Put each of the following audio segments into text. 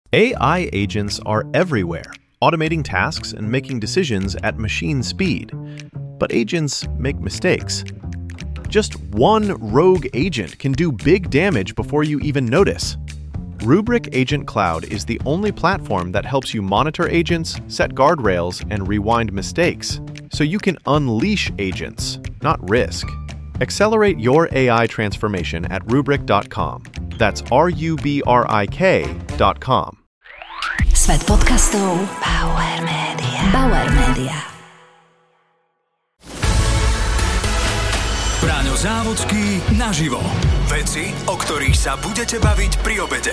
AI agents are everywhere, automating tasks and making decisions at machine speed. But agents make mistakes. Just one rogue agent can do big damage before you even notice. Rubrik Agent Cloud is the only platform that helps you monitor agents, set guardrails, and rewind mistakes, so you can unleash agents, not risk. Accelerate your AI transformation at Rubrik.com. That's RUBRIK.com. Svet podcastov Bauer Media. Bauer Media. Braňo Závodský naživo. Veci, o ktorých sa budete baviť pri obede.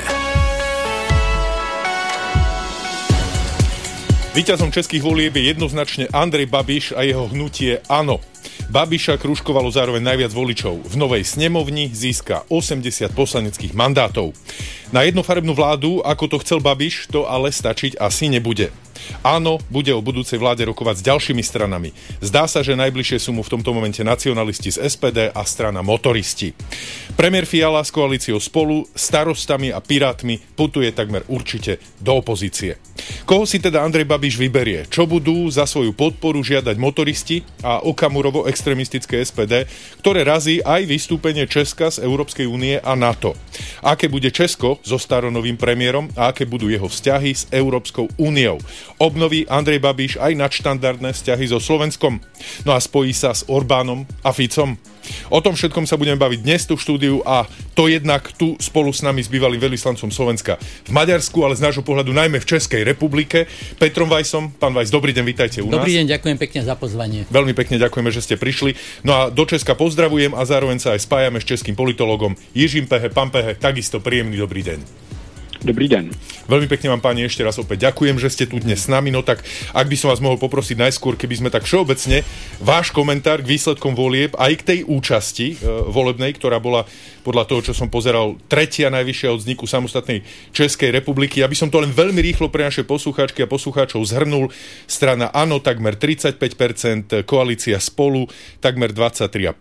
Víťazom českých volieb je jednoznačne Andrej Babiš a jeho hnutie Áno. Babiša kružkovalo zároveň najviac voličov. V novej snemovni získa 80 poslaneckých mandátov. Na jednofarebnú vládu, ako to chcel Babiš, to ale stačiť asi nebude. Áno, bude o budúcej vláde rokovať s ďalšími stranami. Zdá sa, že najbližšie sú mu v tomto momente nacionalisti z SPD a strana Motoristi. Premiér Fiala s koalíciou Spolu, starostami a pirátmi putuje takmer určite do opozície. Koho si teda Andrej Babiš vyberie? Čo budú za svoju podporu žiadať Motoristi a Okamurovo extrémistické SPD, ktoré razí aj vystúpenie Česka z Európskej únie a NATO? Aké bude Česko so staronovým premiérom a aké budú jeho vzťahy s Európskou úniou? Obnoví Andrej Babiš aj nadštandardné vzťahy so Slovenskom? No a spojí sa s Orbánom a Ficom? O tom všetkom sa budeme baviť dnes tu v štúdiu a to jednak tu spolu s nami s bývalým veľvyslancom Slovenska v Maďarsku, ale z nášho pohľadu najmä v Českej republike, Petrom Vajsom. Pán Vajs, dobrý deň, vítajte u nás. Dobrý deň, ďakujem pekne za pozvanie. Veľmi pekne ďakujeme, že ste prišli. No a do Česka pozdravujem a zároveň sa aj spájame s českým politologom Jiřím Pehe. Pán Pehe, takisto príjemný dobrý deň. Dobrý deň. Veľmi pekne vám, páni, ešte raz opäť ďakujem, že ste tu dnes s nami. No tak, ak by som vás mohol poprosiť najskôr, keby sme tak všeobecne váš komentár k výsledkom volieb aj k tej účasti volebnej, ktorá bola podľa toho, čo som pozeral, tretia najvyššia od vzniku samostatnej Českej republiky. Ja by som to len veľmi rýchlo pre naše poslucháčky a poslucháčov zhrnul. Strana Áno takmer 35%, koalícia Spolu takmer 23,5%,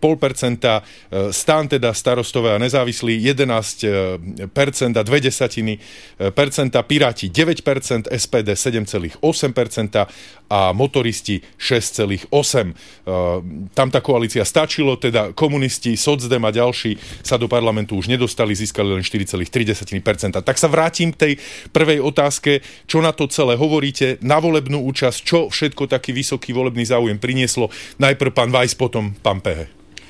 Stan teda starostové a nezávislí 11% a 0,2%, Piráti 9%, SPD 7,8% a Motoristi 6,8%. Tam tá koalícia stačilo, teda komunisti, Socdem a ďalší sa do parlamentu už nedostali, získali len 4,3%. Tak sa vrátim k tej prvej otázke, čo na to celé hovoríte, na volebnú účasť, čo všetko taký vysoký volebný záujem prinieslo. Najprv pán Vajs, potom pán Pehe.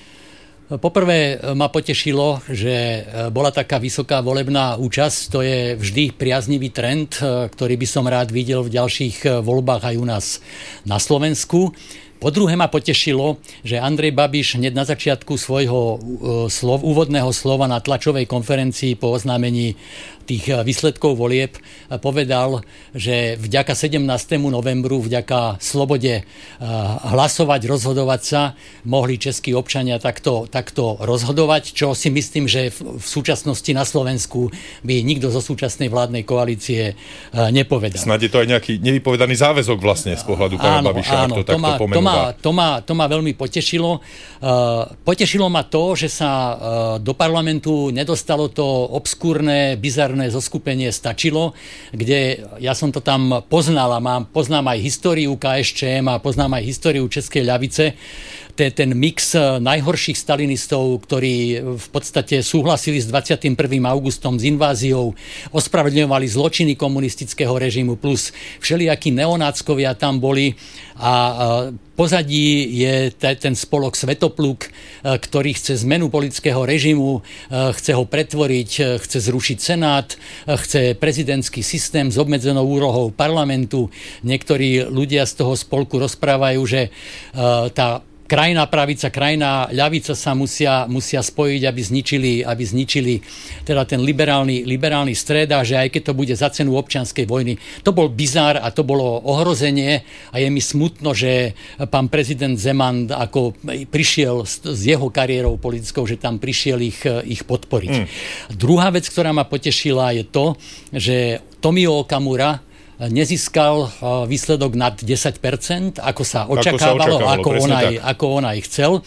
Poprvé ma potešilo, že bola taká vysoká volebná účasť. To je vždy priaznivý trend, ktorý by som rád videl v ďalších voľbách aj u nás na Slovensku. Po druhé ma potešilo, že Andrej Babiš hneď na začiatku svojho úvodného slova na tlačovej konferencii po oznámení tých výsledkov volieb povedal, že vďaka 17. novembru, vďaka slobode hlasovať, rozhodovať sa, mohli českí občania takto rozhodovať, čo si myslím, že v súčasnosti na Slovensku by nikto zo súčasnej vládnej koalície nepovedal. Snad je to aj nejaký nevypovedaný záväzok vlastne z pohľadu pána Babiša, ak to takto pomenúva. To ma veľmi potešilo. Potešilo ma to, že sa do parlamentu nedostalo to obskúrne, bizarné zoskupenie Stačilo, kde ja som to tam poznal a poznám aj históriu KSČM a poznám aj históriu Českej ľavice. Ten mix najhorších stalinistov, ktorí v podstate súhlasili s 21. augustom, s inváziou, ospravedlňovali zločiny komunistického režimu, plus všelijakí neonáckovia tam boli a pozadí je ten spolok Svetopluk, ktorý chce zmenu politického režimu, chce ho pretvoriť, chce zrušiť Senát, chce prezidentský systém s obmedzenou úlohou parlamentu. Niektorí ľudia z toho spolku rozprávajú, že tá krajná pravica, krajná ľavica sa musia spojiť, aby zničili teda ten liberálny stred a že aj keď to bude za cenu občianskej vojny. To bol bizár a to bolo ohrozenie a je mi smutno, že pán prezident Zeman ako prišiel s jeho kariérou politickou, že tam prišiel ich podporiť. Druhá vec, ktorá ma potešila, je to, že Tomio Okamura nezískal výsledok nad 10%, ako sa očakávalo, ako on aj chcel.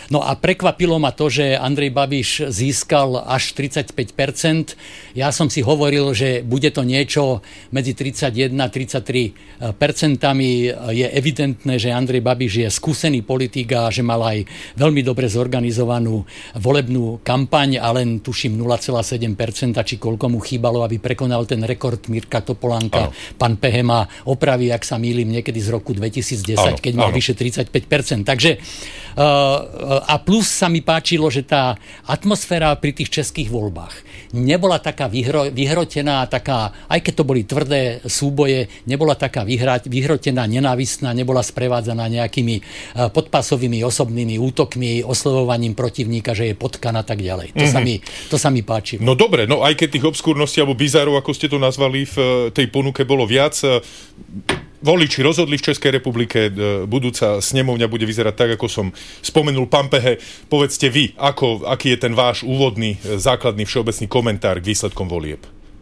No a prekvapilo ma to, že Andrej Babiš získal až 35%. Ja som si hovoril, že bude to niečo medzi 31-33%. Je evidentné, že Andrej Babiš je skúsený politik a že mal aj veľmi dobre zorganizovanú volebnú kampaň a len tuším 0,7%, či koľko mu chýbalo, aby prekonal ten rekord Mirka Topolánka. Pán Pehe ma opraví, ak sa mýlim, niekedy z roku 2010, keď mal vyše 35%. Takže a plus sa mi páčilo, že tá atmosféra pri tých českých voľbách nebola taká vyhrotená, taká, aj keď to boli tvrdé súboje, nebola taká vyhrotená, nenávistná, nebola sprevádzaná nejakými podpasovými osobnými útokmi, oslovovaním protivníka, že je potkan a tak ďalej. To sa mi páčilo. No dobre, no aj keď tých obskúrností alebo bizárov, ako ste to nazvali, v tej ponuke bolo viac. Voliči rozhodli v Českej republike, budúca snemovňa bude vyzerať tak, ako som spomenul. Pán Pehe, povedzte vy, aký je ten váš úvodný, základný všeobecný komentár k výsledkom volieb?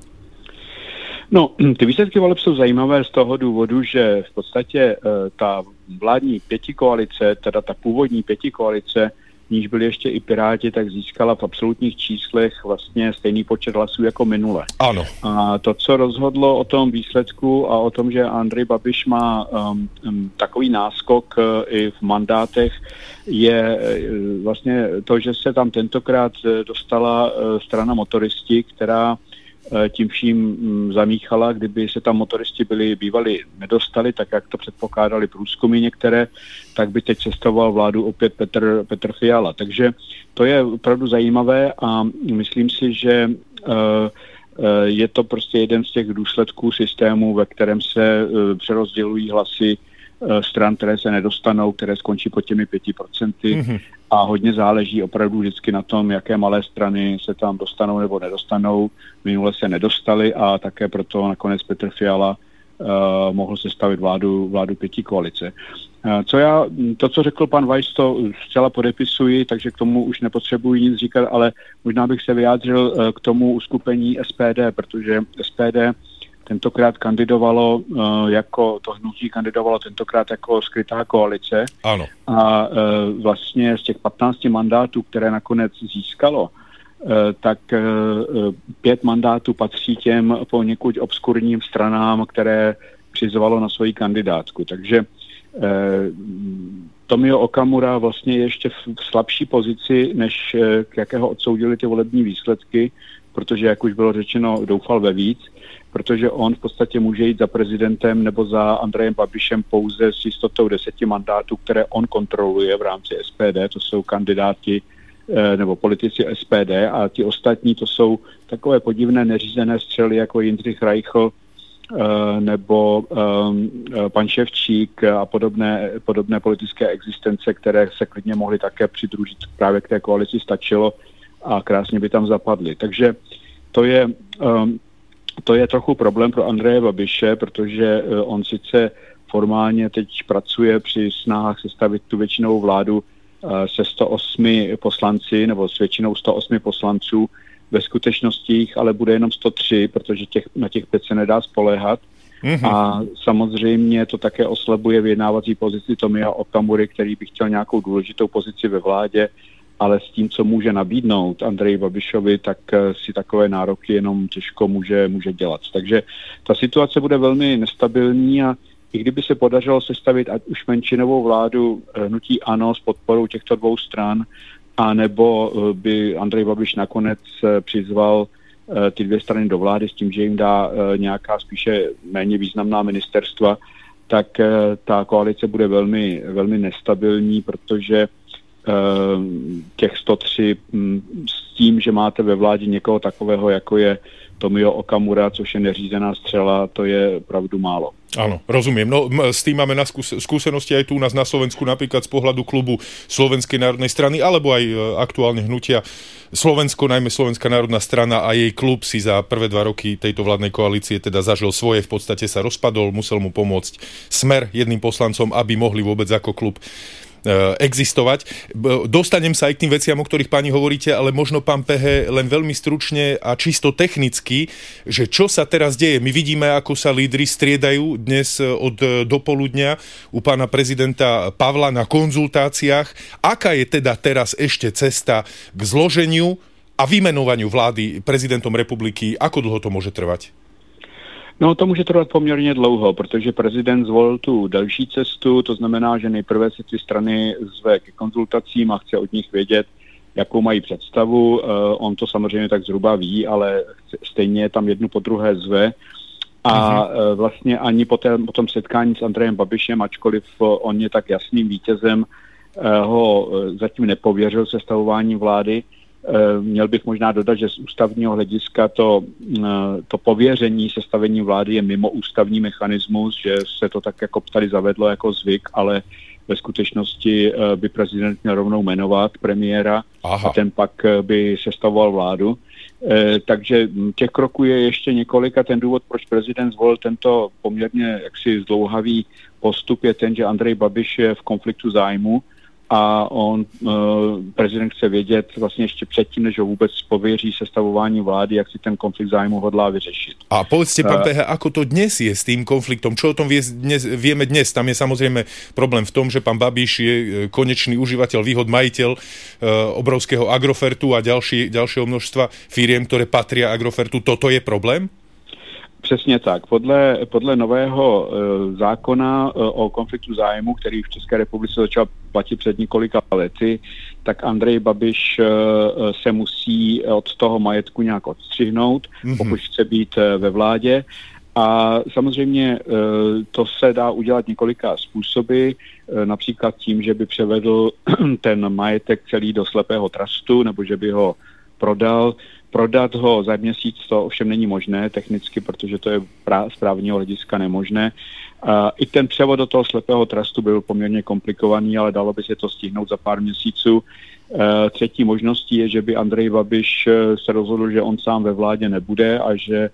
No, ty výsledky voleb jsou zajímavé z toho důvodu, že v podstatě ta vládní pětikoalice, teda ta původní pětikoalice, níž byli ještě i Piráti, tak získala v absolutních číslech vlastně stejný počet hlasů jako minule. Ano. A to, co rozhodlo o tom výsledku a o tom, že Andrej Babiš má takový náskok i v mandátech, je vlastně to, že se tam tentokrát dostala strana Motoristi, která tím vším zamíchala, kdyby se tam motoristi bývali nedostali, tak jak to předpokládali průzkumy některé, tak by teď cestoval vládu opět Petr Fiala. Takže to je opravdu zajímavé a myslím si, že je to prostě jeden z těch důsledků systému, ve kterém se přerozdělují hlasy stran, které se nedostanou, které skončí pod těmi 5%. A hodně záleží opravdu vždycky na tom, jaké malé strany se tam dostanou nebo nedostanou. Minule se nedostali a také proto nakonec Petr Fiala mohl sestavit vládu pětikoalice. To, co řekl pan Weiss, to zcela podepisuji, takže k tomu už nepotřebuji nic říkat, ale možná bych se vyjádřil k tomu uskupení SPD, protože SPD tentokrát kandidovalo tentokrát jako skrytá koalice. Ano. A vlastně z těch 15 mandátů, které nakonec získalo, tak 5 mandátů patří těm poněkud obskurním stranám, které přizvalo na svoji kandidátku. Takže Tomio Okamura vlastně je ještě v slabší pozici, než k jakého odsoudili ty volební výsledky, protože, jak už bylo řečeno, doufal ve víc, protože on v podstatě může jít za prezidentem nebo za Andrejem Babišem pouze s jistotou 10 mandátů, které on kontroluje v rámci SPD, to jsou kandidáti nebo politici SPD a ti ostatní to jsou takové podivné neřízené střely jako Jindřich Reichl nebo pan Ševčík a podobné politické existence, které se klidně mohly také přidružit právě k té koalici, stačilo a krásně by tam zapadly. Takže to je trochu problém pro Andreje Babiše, protože on sice formálně teď pracuje při snahách sestavit tu většinovou vládu se 108 poslanci nebo s většinou 108 poslanců. Ve skutečnosti jich ale bude jenom 103, protože na těch 5 se nedá spoléhat. A samozřejmě to také oslabuje vyjednávací pozici Tomia Okamury, který by chtěl nějakou důležitou pozici ve vládě, ale s tím, co může nabídnout Andreji Babišovi, tak si takové nároky jenom těžko může dělat. Takže ta situace bude velmi nestabilní a i kdyby se podařilo sestavit ať už menšinovou vládu hnutí ANO s podporou těchto dvou stran, a nebo by Andrej Babiš nakonec přizval ty dvě strany do vlády s tím, že jim dá nějaká spíše méně významná ministerstva, tak ta koalice bude velmi, velmi nestabilní, protože těch 103 s tím, že máte ve vládě někoho takového, jako je Tomio Okamura, což je neřízená střela, to je opravdu málo. Áno, rozumiem. No, s tým máme skúsenosti aj tu u nás na Slovensku, napríklad z pohľadu klubu Slovenskej národnej strany, alebo aj aktuálne hnutia Slovensko, najmä Slovenská národná strana a jej klub si za prvé 2 roky tejto vládnej koalície teda zažil svoje, v podstate sa rozpadol, musel mu pomôcť Smer jedným poslancom, aby mohli vôbec ako klub existovať. Dostanem sa aj k tým veciam, o ktorých pani hovoríte, ale možno, pán Pehe, len veľmi stručne a čisto technicky, že čo sa teraz deje. My vidíme, ako sa lídri striedajú dnes od dopoludnia u pána prezidenta Pavla na konzultáciách. Aká je teda teraz ešte cesta k zloženiu a vymenovaniu vlády prezidentom republiky? Ako dlho to môže trvať? No, to může trvat poměrně dlouho, protože prezident zvolil tu další cestu, to znamená, že nejprve se ty strany zve ke konzultacím a chce od nich vědět, jakou mají představu. On to samozřejmě tak zhruba ví, ale stejně tam jednu po druhé zve. A vlastně ani po tom setkání s Andrejem Babišem, ačkoliv on je tak jasným vítězem, ho zatím nepověřil sestavování vlády. Měl bych možná dodat, že z ústavního hlediska to pověření sestavení vlády je mimo ústavní mechanismus, že se to tak jako tady zavedlo jako zvyk, ale ve skutečnosti by prezident měl rovnou jmenovat premiéra. Aha. A ten pak by sestavoval vládu. Takže těch kroků je ještě několik a ten důvod, proč prezident zvolil tento poměrně jaksi zdlouhavý postup, je ten, že Andrej Babiš je v konfliktu zájmu a prezident chce vědět vlastně ještě předtím, než ho vůbec pověří sestavování vlády, jak si ten konflikt zájmu hodlá vyřešit. A povedzte, pán Pehe, ako to dnes je s tým konfliktom? Čo o tom vieme dnes? Tam je samozrejme problém v tom, že pán Babiš je konečný užívateľ výhod, majiteľ obrovského Agrofertu a ďalšieho množstva firiem, ktoré patria Agrofertu. Toto je problém? Přesně tak. Podle nového zákona o konfliktu zájmu, který v České republice začal platit před několika lety, tak Andrej Babiš se musí od toho majetku nějak odstřihnout, pokud chce být ve vládě. A samozřejmě to se dá udělat několika způsoby, například tím, že by převedl ten majetek celý do slepého trustu, nebo že by ho prodal. Prodat ho za měsíc to ovšem není možné technicky, protože to je z právního hlediska nemožné. I ten převod do toho slepého trustu byl poměrně komplikovaný, ale dalo by se to stihnout za pár měsíců. Třetí možností je, že by Andrej Babiš se rozhodl, že on sám ve vládě nebude a že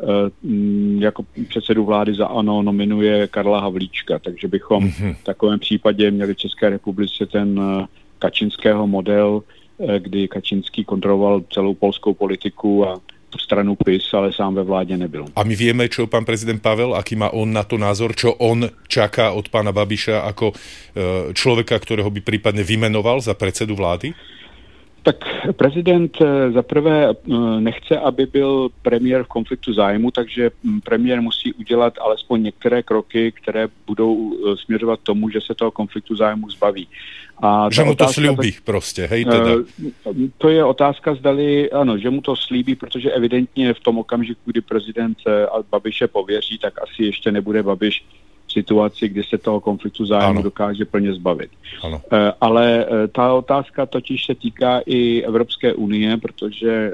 jako předsedu vlády za ANO nominuje Karla Havlíčka. Takže bychom v takovém případě měli v České republice ten Kačinského model, kdy Kačinský kontroloval celou polskou politiku a stranu PiS, ale sám ve vládě nebyl. A my vieme, čo pán prezident Pavel, aký má on na to názor, čo on čaká od pána Babiša ako človeka, ktorého by prípadne vymenoval za predsedu vlády? Tak prezident zaprvé nechce, aby byl premiér v konfliktu zájmu, takže premiér musí udělat alespoň některé kroky, které budou směřovat tomu, že se toho konfliktu zájmu zbaví. A že mu to slíbí prostě, hej teda. To je otázka, zdali, ano, že mu to slíbí, protože evidentně v tom okamžiku, kdy prezident Babiše pověří, tak asi ještě nebude Babiš v situaci, kdy se toho konfliktu zájmu dokáže plně zbavit. Ano. Ale ta otázka totiž se týká i Evropské unie, protože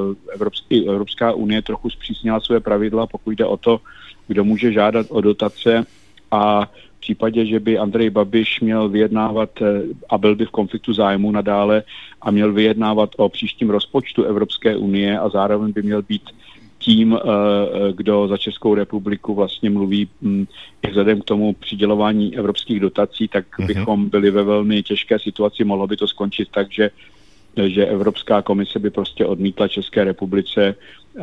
Evropská unie trochu zpřísnila své pravidla, pokud jde o to, kdo může žádat o dotace a v případě, že by Andrej Babiš měl vyjednávat a byl by v konfliktu zájmu nadále a měl vyjednávat o příštím rozpočtu Evropské unie a zároveň by měl být tím, kdo za Českou republiku vlastně mluví vzhledem k tomu přidělování evropských dotací, tak bychom byli ve velmi těžké situaci. Mohlo by to skončit tak, že Evropská komise by prostě odmítla České republice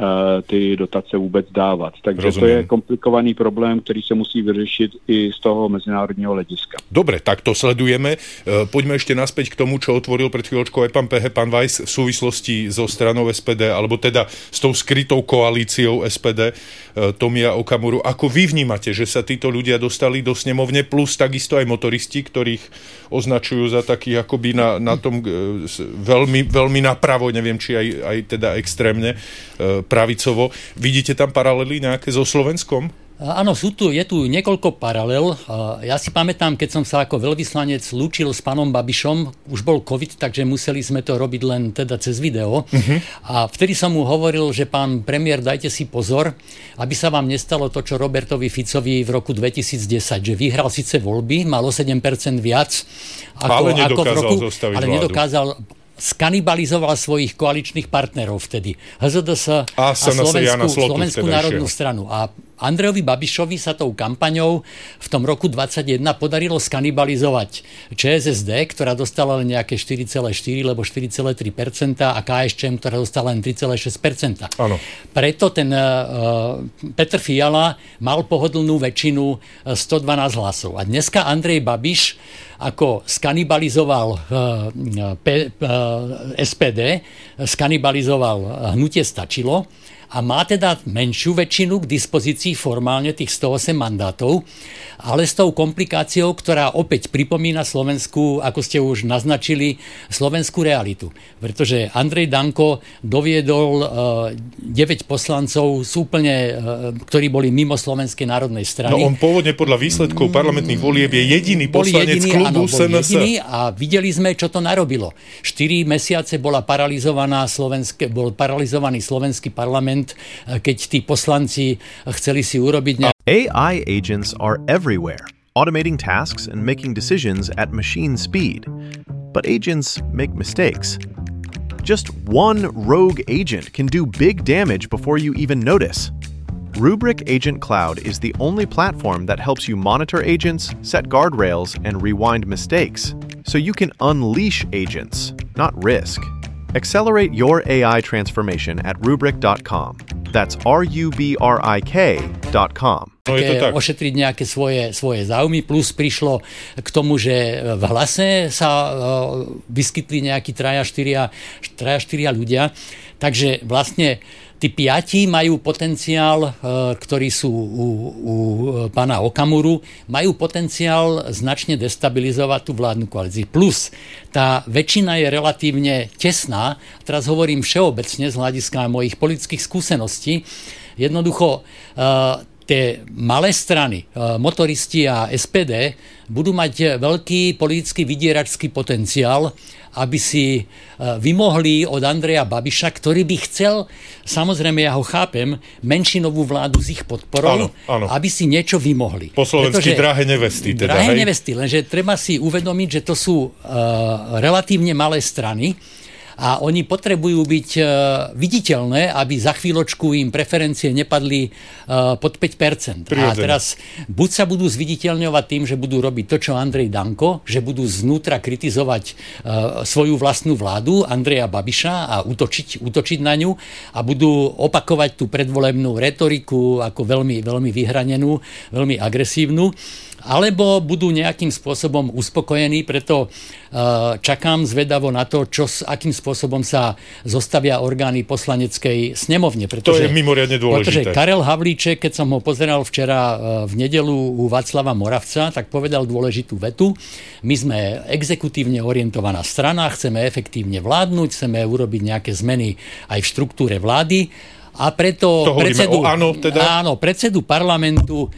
ty dotace vůbec dávat. Takže to je komplikovaný problém, který se musí vyřešit i z toho medzinárodního hlediska. Dobre, tak to sledujeme. Poďme ešte naspäť k tomu, čo otvoril pred chvíľočkou aj pán Pehe, pán Weiss v súvislosti so stranou SPD, alebo teda s tou skrytou koalíciou SPD Tomia Okamuru. Ako vy vnímate, že sa títo ľudia dostali do snemovne, plus takisto aj motoristi, ktorých označujú za takých akoby na tom veľmi, veľmi napravo, neviem, či aj teda extrémne pravicovo. Vidíte tam paralely nejaké so Slovenskom? Áno, je tu niekoľko paralel. Ja si pamätám, keď som sa ako veľvyslanec lúčil s pánom Babišom, už bol COVID, takže museli sme to robiť len teda cez video. A vtedy som mu hovoril, že pán premiér, dajte si pozor, aby sa vám nestalo to, čo Robertovi Ficovi v roku 2010, že vyhral síce voľby, malo 7% viac ako v roku, ale nedokázal skanibalizoval svojich koaličných partnerov vtedy. HZDS a Slovenskú národnú stranu. A Andrejovi Babišovi sa tou kampaňou v tom roku 2021 podarilo skanibalizovať ČSSD, ktorá dostala len nejaké 4,4 alebo 4,3% a KSČM, ktorá dostala len 3,6%. Áno. Preto ten Petr Fiala mal pohodlnú väčšinu 112 hlasov. A dneska Andrej Babiš ako skanibalizoval SPD, skanibalizoval hnutie Stačilo a má teda menšiu väčšinu k dispozícii formálne tých 108 mandátov, ale s tou komplikáciou, ktorá opäť pripomína slovenskú, ako ste už naznačili, slovenskú realitu. Pretože Andrej Danko doviedol 9 poslancov ktorí boli mimo Slovenskej národnej strany. No on pôvodne podľa výsledkov parlamentných volieb je jediný poslanec klubu SNS. A videli sme, čo to narobilo. 4 mesiace bol paralizovaný slovenský parlament, keď tí poslanci chceli si urobiť AI agents are everywhere, automating tasks and making decisions at machine speed. But agents make mistakes. Just one rogue agent can do big damage before you even notice. Rubrik Agent Cloud is the only platform that helps you monitor agents, set guardrails, and rewind mistakes, so you can unleash agents, not risk. Accelerate your AI transformation at Rubrik.com. That's RUBRIK.com. Ošetriť nejaké svoje záujmy, plus prišlo k tomu, že v Hlase sa vyskytli nejakí 3-4 ľudia, takže vlastne tí 5 majú potenciál, ktorí sú u pána Okamuru, majú potenciál značne destabilizovať tú vládnu koalíciu. Plus tá väčšina je relatívne tesná, teraz hovorím všeobecne z hľadiska mojich politických skúseností. Jednoducho tie malé strany, motoristi a SPD, budú mať veľký politický vydieračský potenciál, aby si vymohli od Andreja Babiša, ktorý by chcel, samozrejme ja ho chápem, menšinovú vládu s ich podporou, áno. Aby si niečo vymohli. Po slovensky drahé nevesty. Drahé nevesty, lenže treba si uvedomiť, že to sú relatívne malé strany, a oni potrebujú byť viditeľné, aby za chvíľočku im preferencie nepadli pod 5%. A teraz buď sa budú zviditeľňovať tým, že budú robiť to, čo Andrej Danko, že budú znútra kritizovať svoju vlastnú vládu, Andreja Babiša, a útočiť na ňu a budú opakovať tú predvolebnú retoriku ako veľmi, veľmi vyhranenú, veľmi agresívnu, alebo budú nejakým spôsobom uspokojení, preto čakám zvedavo na to, akým spôsobom sa zostavia orgány poslaneckej snemovne. To je mimoriadne dôležité. Pretože Karel Havlíček, keď som ho pozeral včera v nedeľu u Václava Moravca, tak povedal dôležitú vetu. My sme exekutívne orientovaná strana, chceme efektívne vládnuť, chceme urobiť nejaké zmeny aj v štruktúre vlády a preto predsedu parlamentu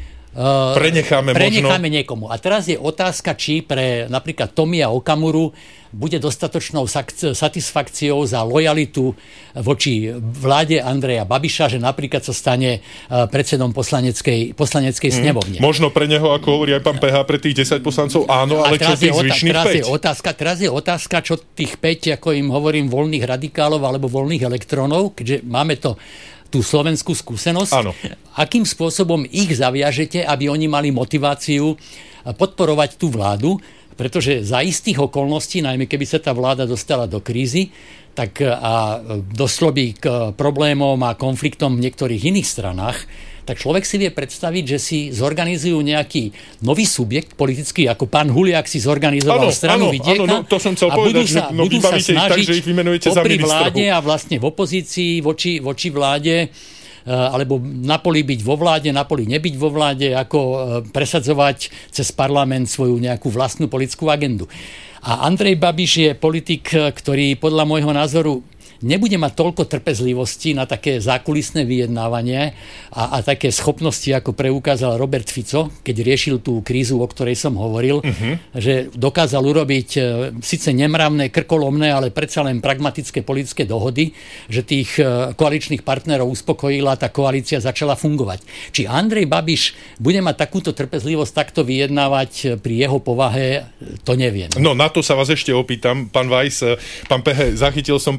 prenecháme niekomu. A teraz je otázka, či pre napríklad Tomia Okamuru bude dostatočnou satisfakciou za lojalitu voči vláde Andreja Babiša, že napríklad sa stane predsedom poslaneckej snemovne. Možno pre neho, ako hovorí aj pán PH, pre tých 10 poslancov áno, ale čo tých zvyšných 5? Teraz je otázka, čo tých 5, ako im hovorím, voľných radikálov alebo voľných elektrónov, keďže máme tú slovenskú skúsenosť. Áno. Akým spôsobom ich zaviažete, aby oni mali motiváciu podporovať tú vládu, pretože za istých okolností, najmä keby sa tá vláda dostala do krízy, tak a došlo by k problémom a konfliktom v niektorých iných stranách, tak človek si vie predstaviť, že si zorganizujú nejaký nový subjekt politický, ako pán Huliak si zorganizoval stranu Vidieka, to som chcel povedať, budú sa snažiť popri vláde a vlastne v opozícii voči vláde, alebo na poli byť vo vláde, na poli nebyť vo vláde, ako presadzovať cez parlament svoju nejakú vlastnú politickú agendu. A Andrej Babiš je politik, ktorý podľa môjho názoru nebude mať toľko trpezlivosti na také zákulisné vyjednávanie a také schopnosti, ako preukázal Robert Fico, keď riešil tú krízu, o ktorej som hovoril, že dokázal urobiť síce nemravné, krkolomné, ale predsa len pragmatické politické dohody, že tých koaličných partnerov uspokojila, tá koalícia začala fungovať. Či Andrej Babiš bude mať takúto trpezlivosť takto vyjednávať pri jeho povahe, to neviem. No na to sa vás ešte opýtam, pán Weiss, pán Pehe, zachytil som pána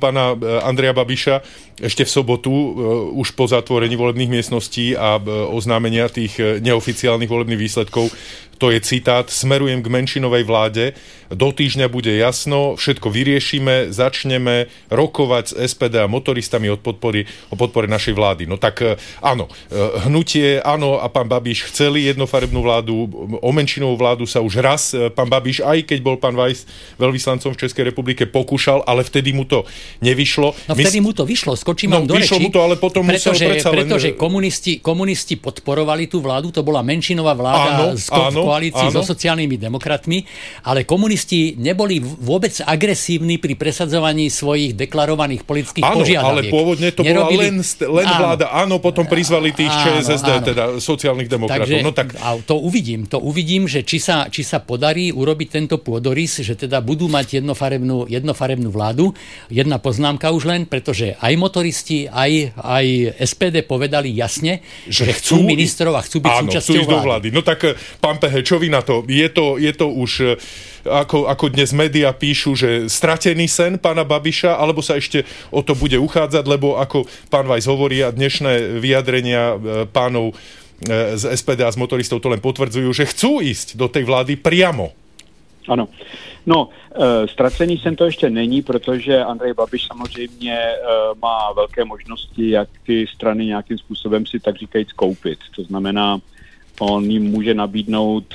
Andreja Babiša ešte v sobotu, už po zatvorení volebných miestností a oznámenia tých neoficiálnych volebných výsledkov. To je citát: smerujem k menšinovej vláde, do týždňa bude jasno, všetko vyriešime, začneme rokovať s SPD a motoristami o podpore našej vlády. No tak áno, hnutie, áno, a pán Babiš chceli jednofarebnú vládu, o menšinovú vládu sa už raz pán Babiš, aj keď bol pán Weiss veľvyslancom v Českej republike, pokúšal, ale vtedy mu to nevyšlo. No vtedy mu to vyšlo, skočím vám do reči. Vyšlo mu to, ale potom musel predsa len... Pretože komunisti podporovali tú vládu, to bola menšinová vláda v koalícii so sociálnymi demokratmi, ale komunisti neboli vôbec agresívni pri presadzovaní svojich deklarovaných politických požiadaviek. Ale pôvodne to bola len vláda. Áno, potom prizvali tých ČSSD, teda sociálnych demokratov. Takže, no tak... To uvidím, že či sa podarí urobiť tento pôdorys, že teda budú mať jednofarebnú vládu. Jedna poznámka už len, pretože aj motoristi, aj SPD povedali jasne, že chcú ministrov a chcú byť súčasťou vlády. No tak, pán Pehe, čo vy na to? Je to už, ako dnes médiá píšu, že stratený sen pána Babiša, alebo sa ešte o to bude uchádzať, lebo ako pán Weiss hovorí a dnešné vyjadrenia pánov z SPD a z motoristov to len potvrdzujú, že chcú ísť do tej vlády priamo. Ano. No, ztracený sen to ještě není, protože Andrej Babiš samozřejmě má velké možnosti, jak ty strany nějakým způsobem si tak říkajíc koupit. To znamená, on jim může nabídnout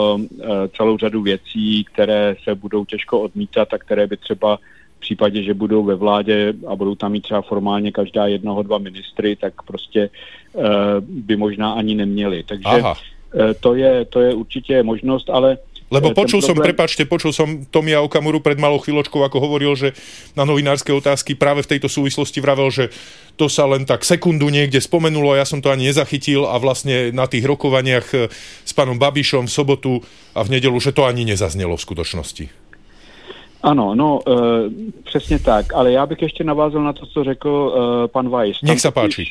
celou řadu věcí, které se budou těžko odmítat a které by třeba v případě, že budou ve vládě a budou tam mít třeba formálně každá 1-2 ministry, tak prostě by možná ani neměli. Takže to je určitě možnost, ale lebo počul som Tomia Okamuru pred malou chvíľočkou, ako hovoril, že na novinárske otázky práve v tejto súvislosti vravel, že to sa len tak sekundu niekde spomenulo, ja som to ani nezachytil a vlastne na tých rokovaniach s pánom Babišom v sobotu a v nedeľu, že to ani nezaznelo v skutočnosti. Ano, přesně tak, ale já bych ještě navázal na to, co řekl pan Weiss. Nech se páči.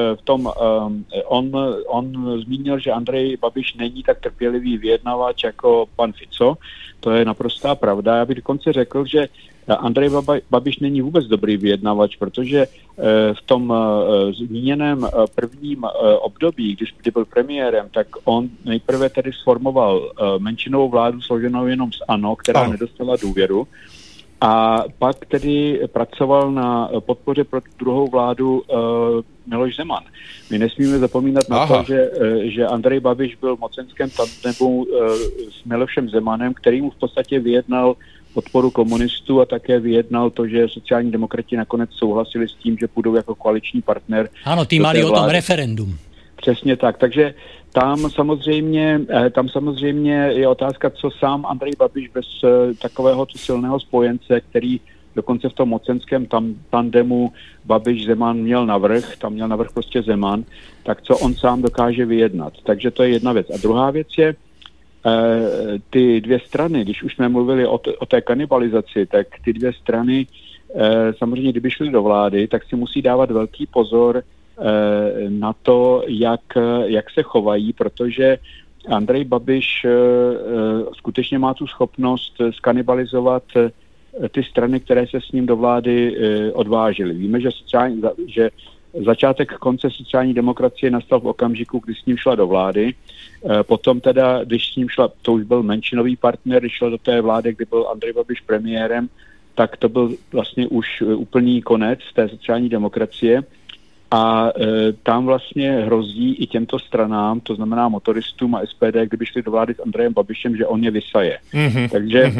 On zmínil, že Andrej Babiš není tak trpělivý vyjednavač jako pan Fico. To je naprostá pravda. Já bych dokonce řekl, že Andrej Babiš není vůbec dobrý vyjednavač, protože v tom zmíněném prvním období, kdy byl premiérem, tak on nejprve tedy sformoval menšinovou vládu složenou jenom z ANO, která nedostala důvěru, a pak tedy pracoval na podpoře pro druhou vládu Miloš Zeman. My nesmíme zapomínat na to, že Andrej Babiš byl v mocenském tandemu s Milošem Zemanem, který mu v podstatě vyjednal podporu komunistů a také vyjednal to, že sociální demokrati nakonec souhlasili s tím, že půjdou jako koaliční partner. Ano, tí mali o tom referendum. Přesně tak, takže tam samozřejmě je otázka, co sám Andrej Babiš bez takového silného spojence, který dokonce v tom mocenském tandemu Babiš-Zeman měl navrch, tam měl navrch prostě Zeman, tak co on sám dokáže vyjednat. Takže to je jedna věc. A druhá věc je, ty dvě strany, když už jsme mluvili o té kanibalizaci, tak ty dvě strany samozřejmě, kdyby šly do vlády, tak si musí dávat velký pozor na to, jak se chovají, protože Andrej Babiš skutečně má tu schopnost skanibalizovat ty strany, které se s ním do vlády odvážily. Víme, že začátek konce sociální demokracie nastal v okamžiku, kdy s ním šla do vlády. Potom teda, když s ním šla, to už byl menšinový partner, když šel do té vlády, kdy byl Andrej Babiš premiérem, tak to byl vlastně už úplný konec té sociální demokracie. A tam vlastně hrozí i těmto stranám, to znamená motoristům a SPD, kdyby šli do vlády s Andrejem Babišem, že on je vysaje. Takže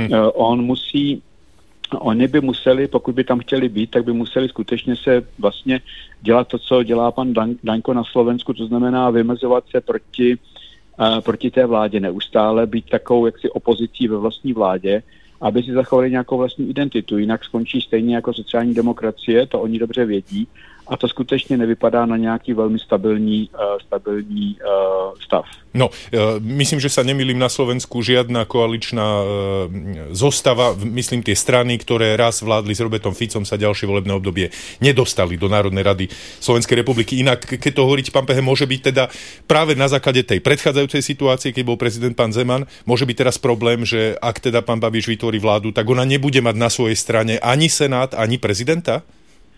oni by museli, pokud by tam chtěli být, tak by museli skutečně se vlastně dělat to, co dělá pan Daňko na Slovensku, to znamená vymezovat se proti té vládě neustále, být takovou jaksi opozicí ve vlastní vládě, aby si zachovali nějakou vlastní identitu, jinak skončí stejně jako sociální demokracie, to oni dobře vědí, a to skutečne nevypadá na nejaký veľmi stabilní stav. No, myslím, že sa nemýlim, na Slovensku žiadna koaličná zostava, myslím tie strany, ktoré raz vládli s Robertom Ficom, sa ďalšie volebné obdobie nedostali do Národnej rady Slovenskej republiky. Inak, keď to hovoríte, pán Pehe, môže byť teda práve na základe tej predchádzajúcej situácie, keď bol prezident pán Zeman, môže byť teraz problém, že ak teda pán Babiš vytvorí vládu, tak ona nebude mať na svojej strane ani senát, ani prezidenta?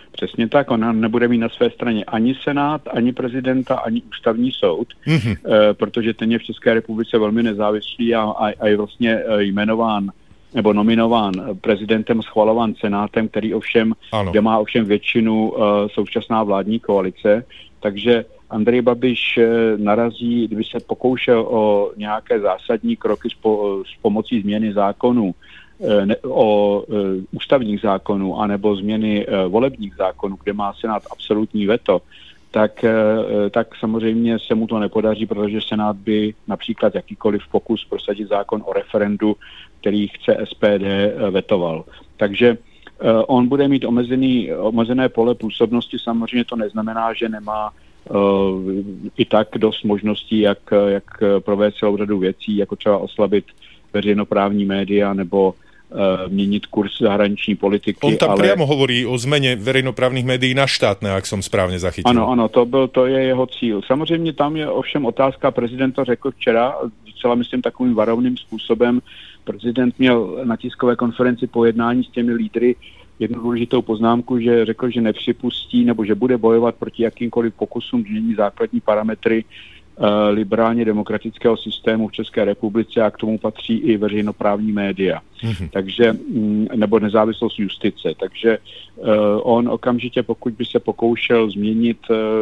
Přesně tak, ona nebude mít na své straně ani Senát, ani prezidenta, ani ústavní soud, protože ten je v České republice velmi nezávislý a je vlastně jmenován nebo nominován prezidentem, schvalován Senátem, kde má ovšem většinu současná vládní koalice. Takže Andrej Babiš narazí, kdyby se pokoušel o nějaké zásadní kroky s pomocí změny zákonů, o ústavních zákonů, anebo změny volebních zákonů, kde má Senát absolutní veto, tak samozřejmě se mu to nepodaří, protože Senát by například jakýkoliv pokus prosadit zákon o referendu, který chce SPD, vetoval. Takže on bude mít omezené pole působnosti, samozřejmě to neznamená, že nemá i tak dost možností, jak provést celou řadu věcí, jako třeba oslabit veřejnoprávní média nebo měnit kurz zahraniční politiky. On tam priamo hovorí o zmene verejnoprávnych médií na štátne, ak som správne zachytil. Ano, to je jeho cíl. Samozřejmě tam je ovšem otázka, prezident to řekl včera, docela myslím takovým varovným způsobem. Prezident měl na tiskové konferenci po jednání s těmi lídry jednu důležitou poznámku, že řekl, že nepřipustí nebo že bude bojovat proti jakýmkoliv pokusům změnit základní parametry liberálně demokratického systému v České republice a k tomu patří i veřejnoprávní média. Takže, nebo nezávislost justice. Takže on okamžitě, pokud by se pokoušel změnit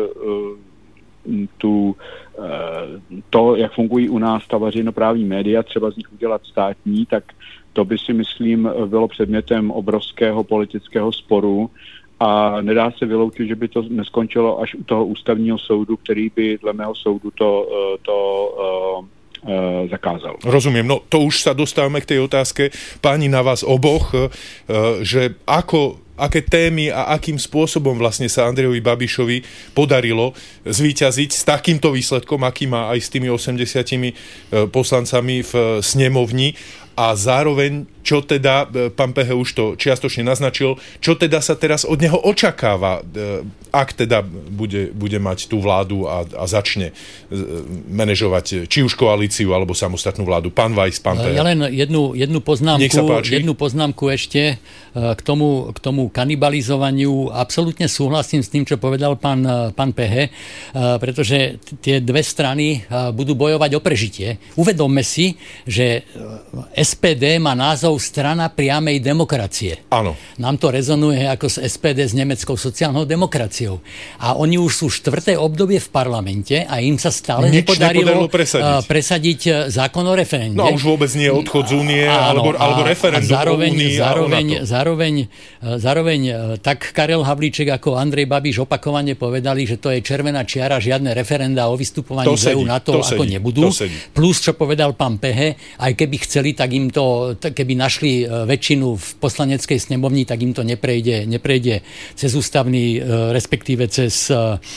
to, jak fungují u nás ta veřejnoprávní média, třeba z nich udělat státní, tak to by si myslím bylo předmětem obrovského politického sporu a nedá se vyloučit, že by to neskončilo až u toho ústavního soudu, který by dle mého soudu to zakázal. Rozumiem, no to už sa dostávame k tej otázke, páni, na vás oboch, že aké témy a akým spôsobom vlastne sa Andrejovi Babišovi podarilo zvíťaziť s takýmto výsledkom, aký má aj s tými 80 poslancami v snemovni. A zároveň, čo teda, pán Pehe už to čiastočne naznačil, čo teda sa teraz od neho očakáva, ak teda bude mať tú vládu a začne manažovať či už koalíciu, alebo samostatnú vládu. Pán Weiss, pán Pehe. Ja len jednu poznámku ešte k tomu kanibalizovaniu. Absolútne súhlasím s tým, čo povedal pán Pehe, pretože tie dve strany budú bojovať o prežitie. Uvedomme si, že SPD má názov Strana priamej demokracie. Áno. Nám to rezonuje ako z SPD s nemeckou sociálnou demokraciou. A oni už sú 4. obdobie v parlamente a im sa stále nepodarilo presadiť zákon o referende. No a už vôbec nie odchod z únie alebo referendum o únii. Zároveň tak Karel Havlíček ako Andrej Babiš opakovane povedali, že to je červená čiara, žiadne referenda o vystupovaní z EÚ na to ako nebudú. Plus, čo povedal pán Pehe, aj keby chceli, tak im to, keby našli väčšinu v poslaneckej snemovni, tak im to neprejde cez ústavný, respektíve cez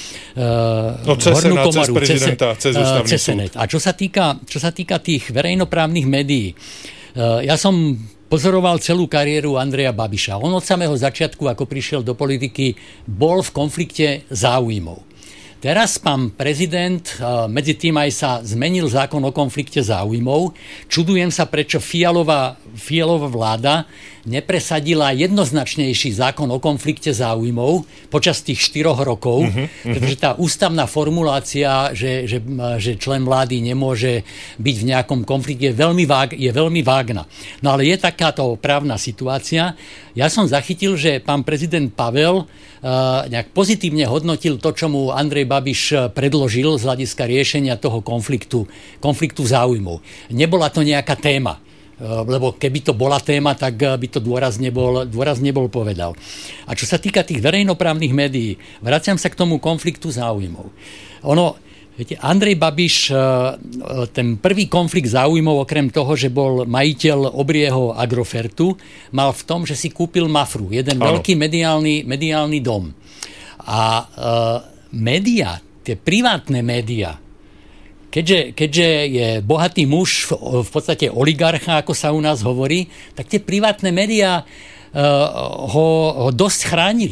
hornú komoru, cez ústavný súd. A čo sa týka tých verejnoprávnych médií, ja som pozoroval celú kariéru Andreja Babiša. On od samého začiatku, ako prišiel do politiky, bol v konflikte záujmov. Teraz pán prezident, medzi tým aj sa zmenil zákon o konflikte záujmov. Čudujem sa, prečo Fialová vláda nepresadila jednoznačnejší zákon o konflikte záujmov počas tých 4 rokov, pretože tá ústavná formulácia, že člen vlády nemôže byť v nejakom konflikte, je veľmi vágna. No ale je takáto právna situácia. Ja som zachytil, že pán prezident Pavel nejak pozitívne hodnotil to, čo mu Andrej Babiš predložil z hľadiska riešenia toho konfliktu záujmov. Nebola to nejaká téma, lebo keby to bola téma, tak by to dôrazne bol povedal. A čo sa týka tých verejnoprávnych médií, vraciam sa k tomu konfliktu záujmov. Viete, Andrej Babiš, ten prvý konflikt záujmov, okrem toho, že bol majiteľ obrieho Agrofertu, mal v tom, že si kúpil Mafru, jeden veľký mediálny dom. A médiá, tie privátne médiá, keďže je bohatý muž, v podstate oligarcha, ako sa u nás hovorí, tak tie privátne médiá ho dosť chránili.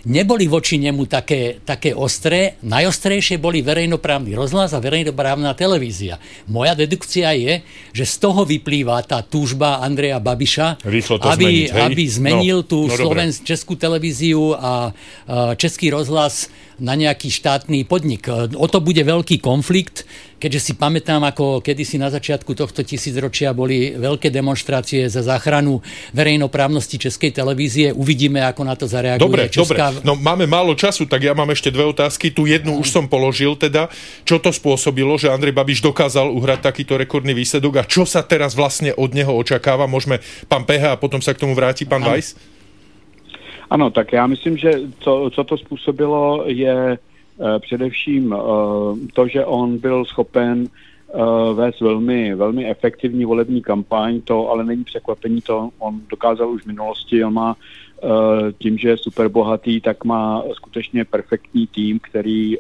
neboli voči nemu také ostré. Najostrejšie boli verejnoprávny rozhlas a verejnoprávna televízia. Moja dedukcia je, že z toho vyplýva tá túžba Andreja Babiša, aby zmenil tú českú televíziu a český rozhlas na nejaký štátny podnik. O to bude veľký konflikt, keďže si pamätám, ako kedysi na začiatku tohto tisícročia boli veľké demonštrácie za záchranu verejnoprávnosti českej televízie. Uvidíme, ako na to zareaguje česká... Dobre. No máme málo času, tak ja mám ešte dve otázky. Tu jednu už som položil teda. Čo to spôsobilo, že Andrej Babiš dokázal uhrať takýto rekordný výsledok a čo sa teraz vlastne od neho očakáva? Môžeme pán Peha a potom sa k tomu vráti pán Weiss? Ano, tak já myslím, že co to způsobilo, je především to, že on byl schopen vést velmi, velmi efektivní volební kampaň, to ale není překvapení, to on dokázal už v minulosti, on má tím, že je super bohatý, tak má skutečně perfektní tým, který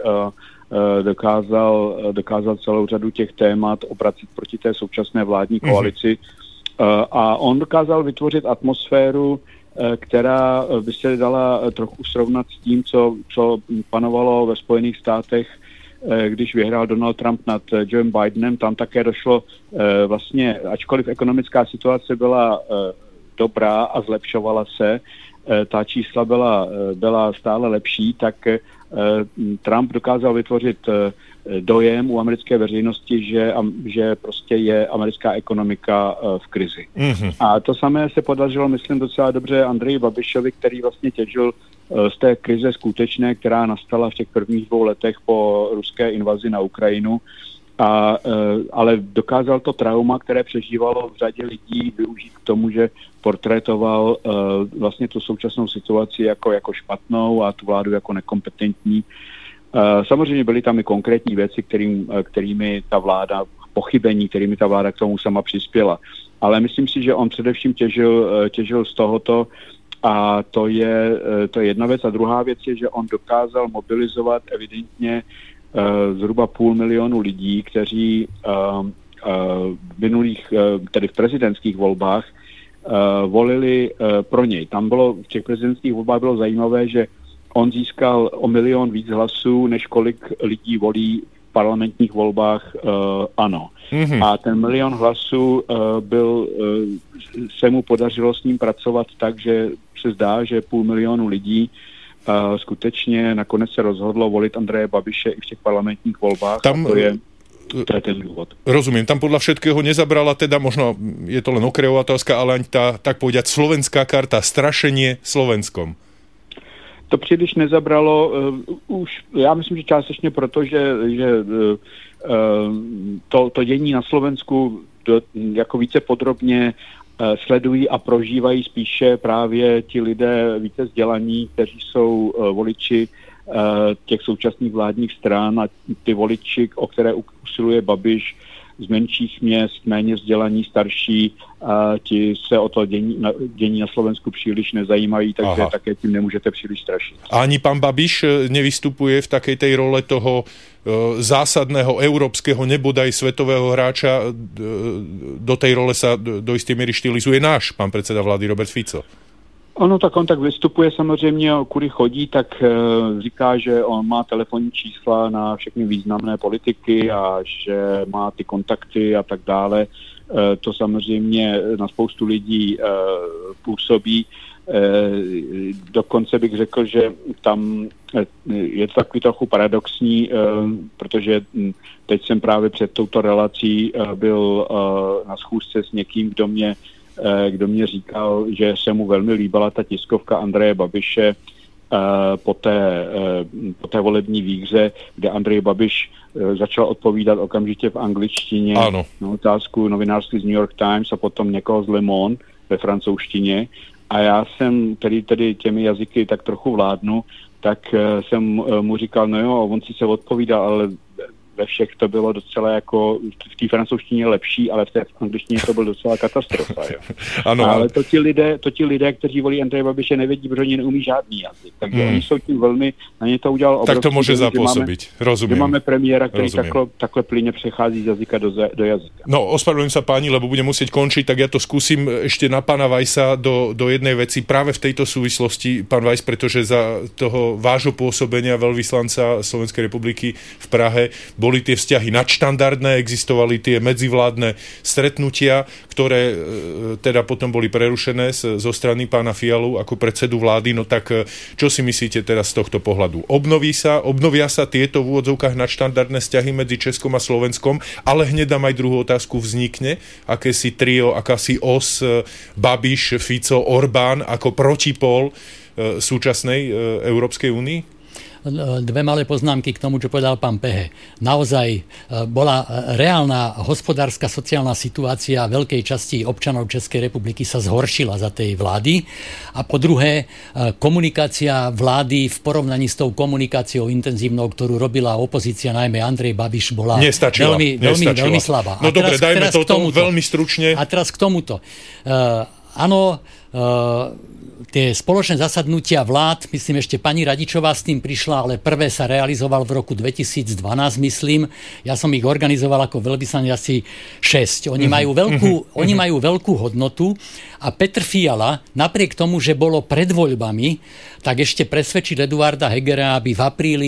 dokázal celou řadu těch témat obracet proti té současné vládní koalici a on dokázal vytvořit atmosféru, která by se dala trochu srovnat s tím, co panovalo ve Spojených státech, když vyhrál Donald Trump nad Joe Bidenem. Tam také došlo vlastně, ačkoliv ekonomická situace byla dobrá a zlepšovala se, ta čísla byla stále lepší, tak Trump dokázal vytvořit dojem u americké veřejnosti, že prostě je americká ekonomika v krizi. Mm-hmm. A to samé se podařilo, myslím, docela dobře Andreji Babišovi, který vlastně těžil z té krize skutečné, která nastala v těch prvních 2 letech po ruské invazi na Ukrajinu. Ale dokázal to trauma, které přežívalo v řadě lidí, využít k tomu, že portrétoval vlastně tu současnou situaci jako špatnou a tu vládu jako nekompetentní. Samozřejmě byly tam i konkrétní věci, kterými ta vláda, pochybení, kterými ta vláda k tomu sama přispěla. Ale myslím si, že on především těžil z tohoto a to je jedna věc. A druhá věc je, že on dokázal mobilizovat evidentně zhruba 500 000 lidí, kteří v minulých, tedy v prezidentských volbách volili pro něj. Tam v těch prezidentských volbách bylo zajímavé, že on získal o 1 000 000 víc hlasů, než kolik lidí volí v parlamentních volbách ANO. Mm-hmm. A ten 1 000 000 hlasů se mu podařilo s ním pracovat tak, že se zdá, že 500 000 lidí skutečně nakonec se rozhodlo volit Andreje Babiše i v těch parlamentních volbách. Tam... To je ten důvod. Rozumiem, tam podľa všetkého nezabrala teda, možno je to len okrajová otázka, ale ani tá, tak povedať, slovenská karta, strašenie Slovenskom. To příliš nezabralo, já myslím, že částečně proto, že to dění na Slovensku jako více podrobně sledují a prožívají spíše právě ti lidé více vzdělaní, kteří jsou voliči těch současných vládních stran a ty voliči, o které usiluje Babiš z menších měst, méně vzdělaní, starší, ti se o to dění na Slovensku příliš nezajímají, takže také tím nemůžete příliš strašit. A ani pán Babiš nevystupuje v takej tej role toho zásadného európskeho, nebodaj svetového hráča, do tej role sa do istej miery štylizuje náš pán predseda vlády Robert Fico. On tak vystupuje samozřejmě, kudy chodí, tak říká, že on má telefonní čísla na všechny významné politiky a že má ty kontakty a tak dále. To samozřejmě na spoustu lidí působí. Dokonce bych řekl, že tam je to takový trochu paradoxní, protože teď jsem právě před touto relací byl na schůzce s někým, kdo mě říkal, že se mu velmi líbila ta tiskovka Andreje Babiše po té volební výhře, kde Andrej Babiš začal odpovídat okamžitě v angličtině na otázku novinářství z New York Times a potom někoho z Le Monde ve francouzštině. A já jsem tedy těmi jazyky tak trochu vládnu, tak jsem mu říkal, no jo, on si se odpovídal, ale ve všech to bylo docela jako v té francouzštině lepší, ale v té angličtině to byl docela katastrofa. Jo. Ano, ale to ti lidé, kteří volí Andreje Babiše, nevědí, protože oni neumí žádný jazyk. Takže oni jsou tím velmi, na ně to udělalo obrovský. Tak to může zapůsobit, rozumím. Že máme premiéra, který takhle plyne přechází z jazyka do jazyka. No, ospravedlňujem sa páni, lebo budem musieť končiť, tak ja to skúsim ešte na pána Weissa do jednej veci práve v tejto súvislosti, pán Weiss, pretože za toho vášho pôsobenia veľvyslanca Slovenskej republiky v Prahe boli tie vzťahy nadštandardné, existovali tie medzivládne stretnutia, ktoré teda potom boli prerušené zo strany pána Fialu ako predsedu vlády. No tak čo si myslíte teraz z tohto pohľadu? Obnovia sa tieto v úvodzovkách nadštandardné vzťahy medzi Českom a Slovenskom, ale hneď dám aj druhú otázku, vznikne akési trio, akási os Babiš, Fico, Orbán ako protipól súčasnej Európskej únii? Dve malé poznámky k tomu, čo povedal pán Pehe. Naozaj bola reálna hospodárska sociálna situácia veľkej časti občanov Českej republiky sa zhoršila za tej vlády. A po druhé, komunikácia vlády v porovnaní s tou komunikáciou intenzívnou, ktorú robila opozícia, najmä Andrej Babiš, bola veľmi slabá. No dobre, dajme toto veľmi stručne. A teraz k tomuto. Áno, tie spoločné zasadnutia vlád, myslím ešte pani Radičová s tým prišla, ale prvé sa realizoval v roku 2012, myslím. Ja som ich organizoval ako veľvyslanec asi 6. Oni majú veľkú hodnotu a Petr Fiala, napriek tomu, že bolo pred voľbami, tak ešte presvedčil Eduarda Hegera, aby v apríli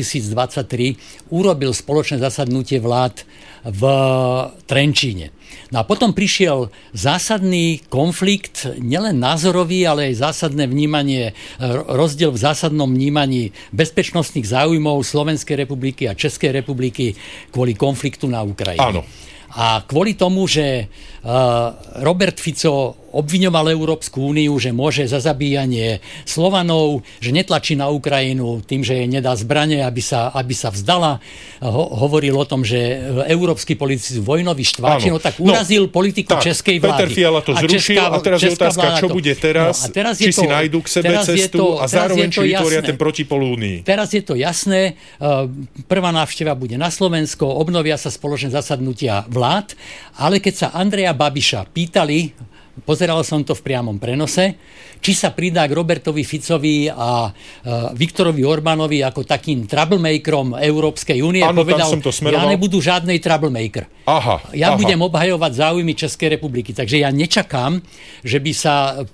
2023 urobil spoločné zasadnutie vlád v Trenčíne. No a potom prišiel zásadný konflikt, nielen názorový, ale aj zásadné vnímanie, rozdiel v zásadnom vnímaní bezpečnostných záujmov Slovenskej republiky a Českej republiky kvôli konfliktu na Ukrajine. Áno. A kvôli tomu, že Robert Fico obviňoval Európsku úniu, že môže za zabíjanie Slovanov, že netlačí na Ukrajinu tým, že jej nedá zbrane, aby sa vzdala. Hovoril o tom, že európski politici sú vojnoví štváči, tak urazil politiku českej vlády. Peter Fiala to zrušil a teraz je otázka, čo bude teraz, či si nájdu k sebe cestu a zároveň či vytvoria ten protipol únii. Teraz je to jasné. Prvá návšteva bude na Slovensko, obnovia sa spoločné zasadnutia vlád, ale keď sa Andreja Babiša pýtali, pozeral som to v priamom prenose, či sa pridá k Robertovi Ficovi a Viktorovi Orbánovi ako takým troublemakerom Európskej únie. Áno, povedal, ja nebudu žádnej troublemaker. Ja budem obhajovať záujmy Českej republiky. Takže ja nečakám, že by sa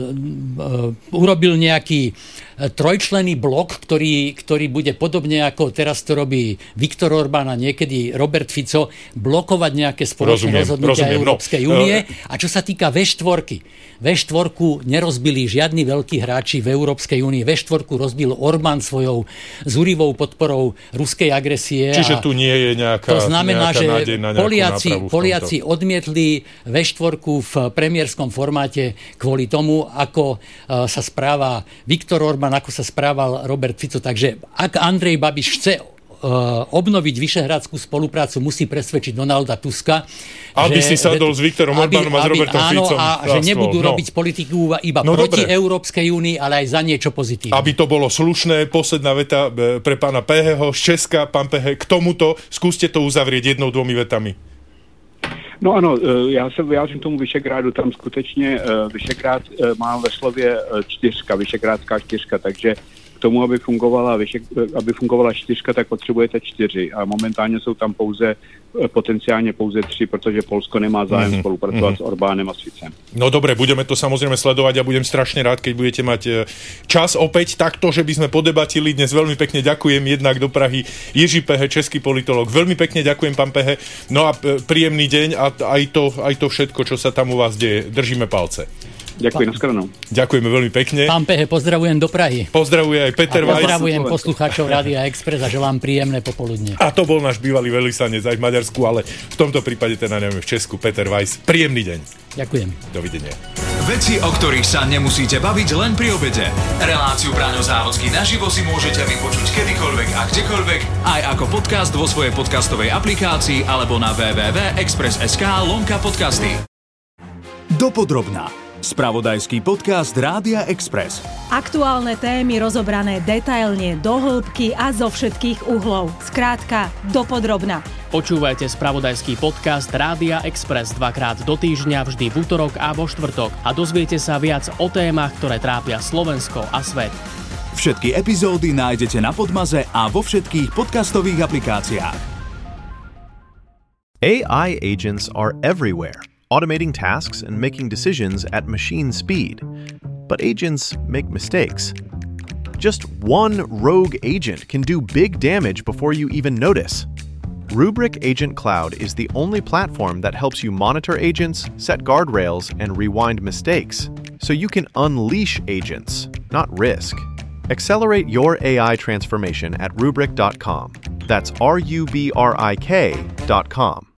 urobil nejaký trojčlenný blok, ktorý bude podobne ako teraz to robí Viktor Orbán a niekedy Robert Fico, blokovať nejaké spoločné rozhodnutia Európskej únie. A čo sa týka V4 nerozbili žiadni veľkí hráči v Európskej únii. V4 rozbil Orbán svojou zúrivou podporou ruskej agresie. Čiže tu nie je nejaká to znamená, že nádej na Poliaci odmietli V4 v premiérskom formáte kvôli tomu, ako sa správa Viktor Orbán, ako sa správal Robert Fico. Takže ak Andrej Babiš chce obnoviť vyšehradskú spoluprácu, musí presvedčiť Donalda Tuska, aby si sadol s Viktorom Orbánom a s Robertom Ficom. A že nebudú robiť politiku iba proti Európskej únii, ale aj za niečo pozitívne. Aby to bolo slušné, posledná veta pre pána Peheho z Česka. Pán Pehe, k tomuto skúste to uzavrieť 1-2 vetami. No ano, já se vyjádřím tomu Vyšegrádu, tam skutečně Vyšegrád má ve slově 4, Vyšegrádská 4, takže k tomu, aby fungovala 4, tak potřebujete 4 a momentálně jsou tam potenciálně pouze 3, protože Polsko nemá zájem spolupracovat s Orbánem a s Ficem. No dobre, budeme to samozrejme sledovať a budem strašne rád, keď budete mať čas opäť takto, že by sme podebatili. Dnes veľmi pekne ďakujem jednak do Prahy Jiří Pehe, český politolog. Veľmi pekne ďakujem, pán Pehe. No a príjemný deň a aj to všetko, čo sa tam u vás deje. Držíme palce. Ďakujem, nashledanou. Ďakujeme veľmi pekne. Pán Pehe, pozdravujem do Prahy. Pozdravuje aj Peter Weiss. Pozdravujem poslucháčov Rádia Express a želám príjemné popoludne. A to bol náš bývalý veľvyslanec aj v Maďarsku, ale v tomto prípade teda neviem v Česku, Peter Weiss. Príjemný deň. Ďakujem. Dovidenia. Veci, o ktorých sa nemusíte baviť len pri obede. Reláciu Braňo Závodský naživo si môžete vypočuť kedykoľvek a kdekoľvek, aj ako podcast vo svojej podcastovej aplikácii alebo na www.express.sk/podcasty. Dopodrobná. Spravodajský podcast Rádia Express. Aktuálne témy rozobrané detailne, do hĺbky a zo všetkých uhlov. Skrátka, dopodrobna. Počúvajte spravodajský podcast Rádia Express dvakrát do týždňa, vždy v utorok a vo štvrtok. A dozviete sa viac o témach, ktoré trápia Slovensko a svet. Všetky epizódy nájdete na Podmaze a vo všetkých podcastových aplikáciách. AI agents are everywhere, automating tasks and making decisions at machine speed. But agents make mistakes. Just one rogue agent can do big damage before you even notice. Rubrik Agent Cloud is the only platform that helps you monitor agents, set guardrails, and rewind mistakes, so you can unleash agents, not risk. Accelerate your AI transformation at Rubrik.com. That's RUBRIK.com.